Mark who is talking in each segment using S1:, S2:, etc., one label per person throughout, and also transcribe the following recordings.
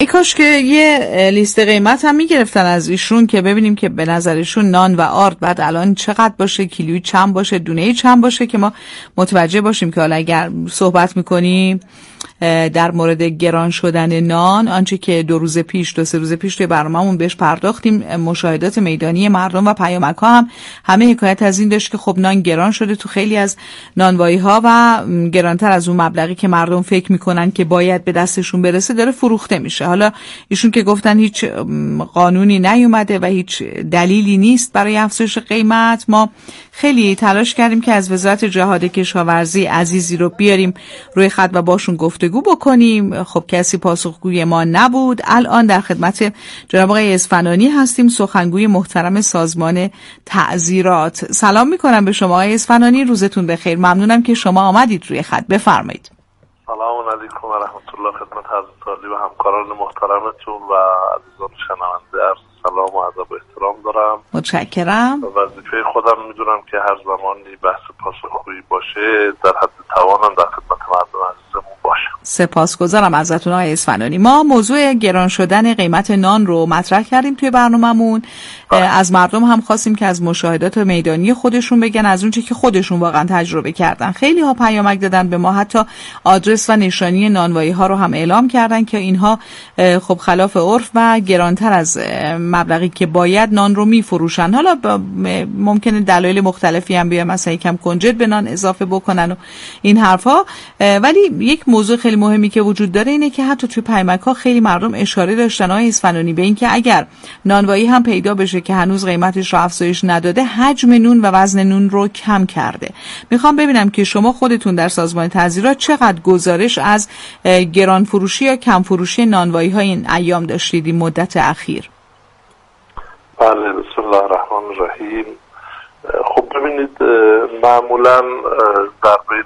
S1: کاش که یه لیست قیمت هم میگرفتن از ایشون که ببینیم که به نظرشون نان و آرد بعد الان چقدر باشه، کیلویی چند باشه، دونه‌ای چند باشه، که ما متوجه باشیم که حالا اگر صحبت میکنیم در مورد گران شدن نان، آنچه که 2 روز پیش 2-3 روز پیش توی برنامه‌مون بهش پرداختیم، مشاهدات میدانی مردم و پیامک‌ها هم همه حکایت از این داشت که خب نان گران شده تو خیلی از نانوایی‌ها و گرانتر از اون مبلغی که مردم فکر میکنن که باید به دستشون برسه داره فروخته میشه. حالا ایشون که گفتن هیچ قانونی نیومده و هیچ دلیلی نیست برای افزایش قیمت، ما خیلی تلاش کردیم که از وزارت جهاد کشاورزی عزیزی رو بیاریم روی خط و باشون گفتگو بکنیم. خب کسی پاسخگوی ما نبود. الان در خدمت جناب آقای اصفهانی هستیم، سخنگوی محترم سازمان تعزیرات. سلام میکنم به شما آقای اصفهانی، روزتون بخیر. ممنونم که شما آمدید روی خط، بفرمایید.
S2: سلام علیکم و رحمت الله. خدمت حضرت عالی و همکاران محترمتون و عزیزان شنونده عرض سلام و ادب و احترام دارم.
S1: متشکرم.
S2: وظیفه خودم میدونم که هر زمانی بحث پاسخگویی باشه در حد توانم در خدمت مردم عزیزمون باشم.
S1: سپاسگزارم ازتون آقای اصفهانی. ما موضوع گران شدن قیمت نان رو مطرح کردیم توی برنامه‌مون. از مردم هم خواستیم که از مشاهدات میدانی خودشون بگن، از اون چیزی که خودشون واقعا تجربه کردن. خیلی ها پیامک دادن به ما، حتی آدرس و نشانی نانوایی ها رو هم اعلام کردن که اینها خب خلاف عرف و گرانتر از مبلغی که باید نان رو میفروشن. حالا ممکنه دلایل مختلفی هم بیان، مثلا یکم کنجد به نان اضافه بکنن و این حرفا، ولی یک موضوع خیلی مهمی که وجود داره اینه که حتی توی پیامک ها خیلی مردم اشاره داشتن آقای اصفهانی به این که اگر نانوایی هم پیدا بشه که هنوز قیمتش رو افزایش نداده، حجم نون و وزن نون رو کم کرده. میخوام ببینم که شما خودتون در سازمان تعزیرات چقدر گزارش از گران فروشی یا کم فروشی نانوایی های این ایام داشتید این مدت اخیر؟
S2: بله، بسم الله الرحمن الرحیم. خب ببینید، معمولا در بین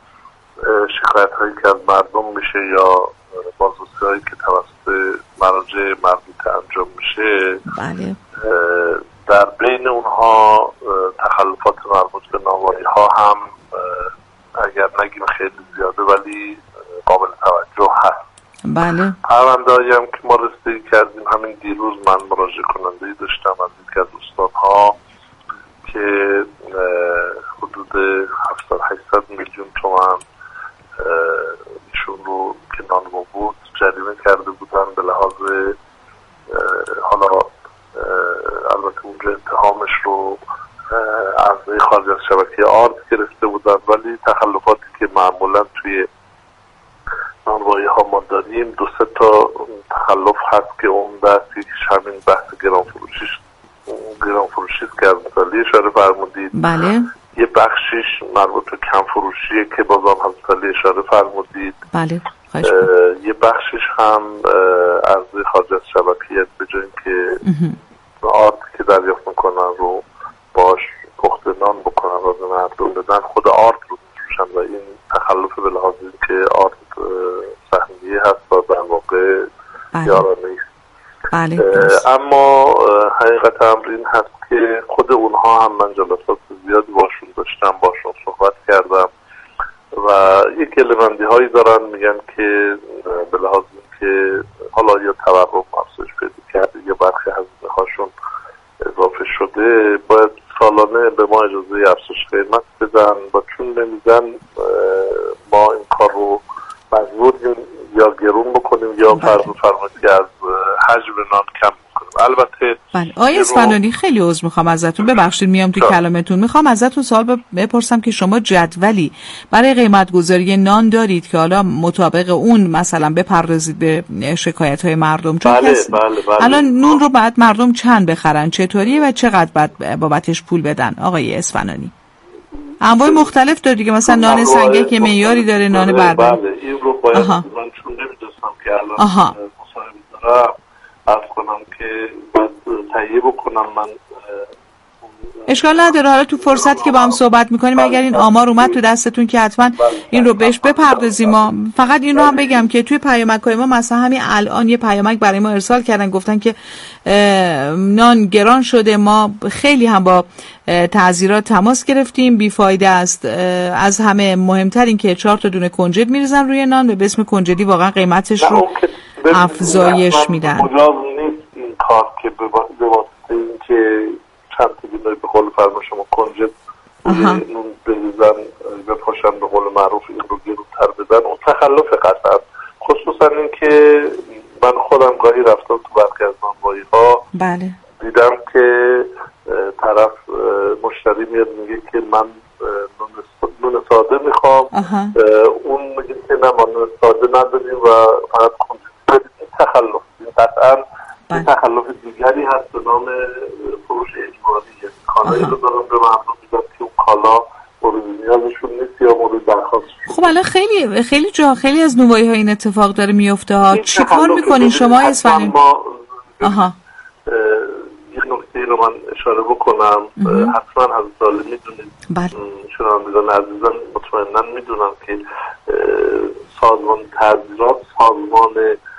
S2: شکایت هایی که از مردم میشه یا بازرسی هایی که توسط مراجع مربوطه انجام میشه،
S1: بله،
S2: در بین اونها تخلفات مربوط به نانوایی ها هم اگر نگیم خیلی زیاده ولی قابل توجه هست.
S1: بله.
S2: پرونده هایی هم که ما رسیدگی کردیم، همین دیروز من مراجعه کننده‌ای داشتم از یکی از استان‌ها که حدود 700-800 میلیون تومان ایشون رو که نانوا بود جریمه کرده بودن به لحاظ حالا البته اونجا اتهامش رو از خارج از شبکه آرد گرفته بودن، ولی تخلفاتی که معمولا توی نانوایی ها ما داریم 2-3 تا تخلف هست که عمده است. یکیش همین بحث گران فروشی که از مثالی اشاره فرمودید.
S1: بله.
S2: یه بخشیش مربوط به کم فروشیه که بازم حضرت علی اشاره فرمودید.
S1: بله.
S2: یه بخشیش هم از خارج از شبکه، به جای اینکه آرد که دریافت میکنن رو باش پخت نان بکنن و به مردم بدن، خود آرد رو میفروشن و این تخلف به لحاظ اینکه آرد سهمیه هست و در واقع یارانه است.
S1: بله.
S2: اما حقیقت امر این هست که خود اونها هم من جلسات زیادی باشون داشتم، باشون صحبت کردم و یک کلمندی هایی دارن میگن که به لحاظ اینکه حالا یا تورم افزایش پیدا کرده یا برخی هزینه هاشون اضافه شده، باید سالانه به ما اجازه افزایش قیمت بدن و چون نمیدن ما این کار رو مجبوریم یا گرون بکنیم یا فرمایید که از حجم نان کم بکنیم. البته
S1: بله. آقای اصفهانی خیلی عذر میخوام ازتون، ببخشید میام تو کلامتون. میخوام ازتون سوال بپرسم که شما جدولی برای قیمت گذاری نان دارید که حالا مطابق اون مثلا بپردازید به شکایت های مردم؟ چون
S2: بله.
S1: الان نون رو بعد مردم چند بخرن، چطوریه و چقدر بعد بابتش پول بدن؟ آقای اصفهانی انواع مختلف داره دیگه، مثلا نان سنگه که معیاری داره، نان بربری.
S2: بله، این رو باید من چون نمیدونستم که الان مصاحبه دارم عرض کنم که باید تهیه بکنم من
S1: اشکال نداره. حالا تو فرصتی که با هم صحبت میکنیم اگر این آمار اومد تو دستتون که حتما این رو بهش بپردازیم. ما فقط این رو هم بگم که توی پیامک‌های ما مثلا همین الان یه پیامک برای ما ارسال کردن، گفتن که نان گران شده. ما خیلی هم با تعذیرات تماس گرفتیم، بیفایده است. از همه مهمتر این که 4 تا دونه کنجد میریزن روی نان و به اسم کنجدی واقعا قیمتش رو افزایش میدن.
S2: مجاز نیست این کار که به واسطه این که چند تا دونه به قول فرما شما کنجد نون بریزن بپاشن به قول معروف این رو گرونتر بدن، اون تخلف قطعا. خصوصا این که من خودم گاهی رفتم تو برخی از نانوایی ها
S1: بله
S2: دیدم که طرف مشتری میاد میگه که من نون ساده میخوام، اون میگه که نه ما نون ساده نداریم و فقط کنجد بدیم. این تخلف، این قطعا این تخلف دیگری هست به نام فروش اجباری. کالایی رو دارم به مردم میدم که اون کالا مورد نیازشون نیست یا مورد درخواستشون.
S1: خب الان خیلی جا خیلی از نونوایی ها این اتفاق داره میفته ها. چی کار میکنین شما اصفهانی؟
S2: یه نکته رو من اشاره بکنم. حتما حضرت عالی میدونید، شنوندگان عزیزان مطمئنا میدونم که سازمان تعذیرات سازمان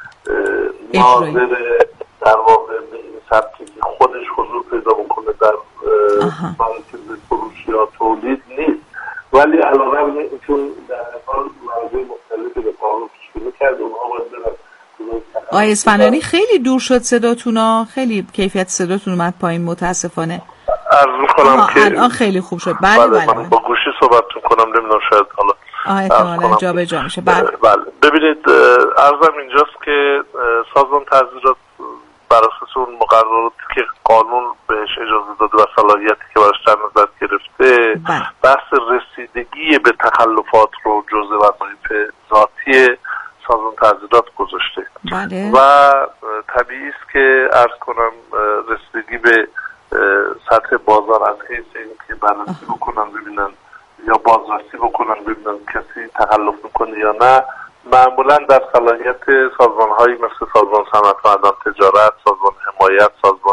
S2: ناظر در واقع سبکی که خودش حضور پیدا بکنه در مراکز فروش یا تولید نیست، ولی علاوه بر چون در حال موارد مختلفی به قانون پیش‌بینی کرده اونها باید برن.
S1: آقای اصفهانی خیلی دور شد صداتون ها، خیلی کیفیت صداتون اومد پایین متاسفانه.
S2: عرض می‌کنم که
S1: الان خیلی خوب شد. بله
S2: من با گوشی صحبت کنم، نمیدونم شاید حالا
S1: احتمالاً جابجا میشه. بله
S2: ببینید عرضم اینجاست که سازمان تعذیرات بر اساس اون مقرراتی که قانون بهش اجازه داده و صلاحیتی که براش در نظر گرفته بحث رسیدگی به تخلفات رو جزء وظایف ذاتی سازمان تعذیرات گذاشته.
S1: بله.
S2: و طبیعی است که عرض کنم رسیدگی به سطح بازار از حیث اینکه بررسی بکنن ببینن یا بازرسی بکنن ببینن کسی تخلف میکنه یا نه، معمولا در صلاحیت سازمان‌هایی مثل سازمان صنعت و معدن تجارت، سازمان حمایت، سازمان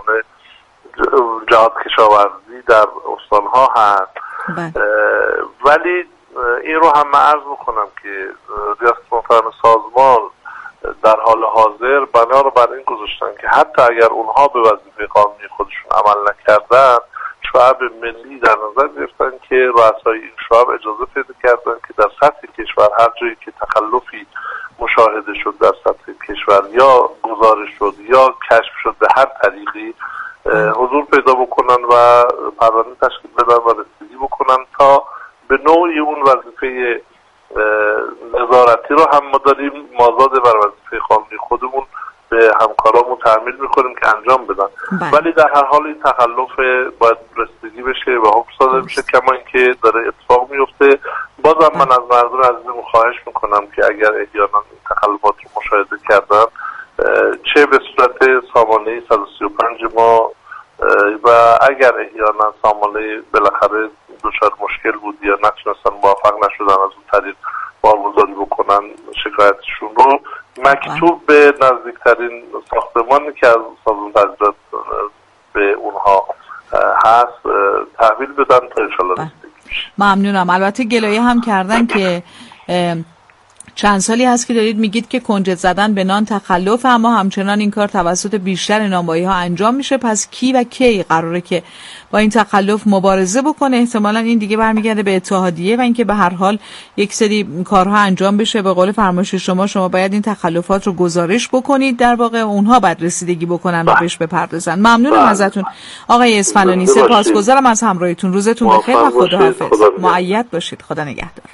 S2: جهاد کشاورزی در استان‌ها هست. ولی این رو هم من عرض میکنم که ریاست محترم سازمان در حال حاضر بنا رو بر این گذاشتن که حتی اگر اونها به وظیفه قانونی خودشون عمل نکردن، شعب ملی در نظر گرفتن که رؤسای این شعب اجازه پیدا کردن که در سطح کشور هر جایی که تخلفی مشاهده شد در سطح کشور یا گزارش شد یا کشف شد به هر طریقی حضور پیدا بکنن و پرونده تشکیل بدن و رسیدگی بکنن تا به نوعی اون وظیفه نظارتی رو هم ما داریم مازاد بر وظیفه قانونی خودمون به همکارامون تحمیل میکنیم که انجام بدن. ولی در هر حال این تخلف باید رسیدگی بشه و حکم صادر بشه، کما اینکه داره اتفاق میفته. بازم من از مردم عزیزمون خواهش میکنم که اگر احیانا این تخلفات رو مشاهده کردن چه به صورت سامانه 135 ما و اگر احیانا سامانه بالاخره دچار مشکل بود یا نتونستن موفق نشدن از اون طریق بارگذاری بکنن شکایتشون رو مکتوب به نزدیکترین ساختمانی که از سازمان تعذیرات به اونها هست تحویل بدن تا انشالله رسیدگی بشه.
S1: ممنونم. البته گلایه هم کردن که چند سالی هست که دارید میگید که کنجد زدن به نان تخلف، اما همچنان این کار توسط بیشتر نانوایی ها انجام میشه. پس کی و کی قراره که با این تخلف مبارزه بکنه؟ احتمالاً این دیگه برمیگرده به اتحادیه و اینکه به هر حال یک سری کارها انجام بشه. به قول فرمایش شما باید این تخلفات رو گزارش بکنید، در واقع اونها بعد رسیدگی بکنن و بهش بپردازن. ممنونم ازتون آقای اصفهانی، سپاسگزارم از همراهیتون. روزتون بخیر و خداحافظ. مؤید باشید. خدا نگهدار.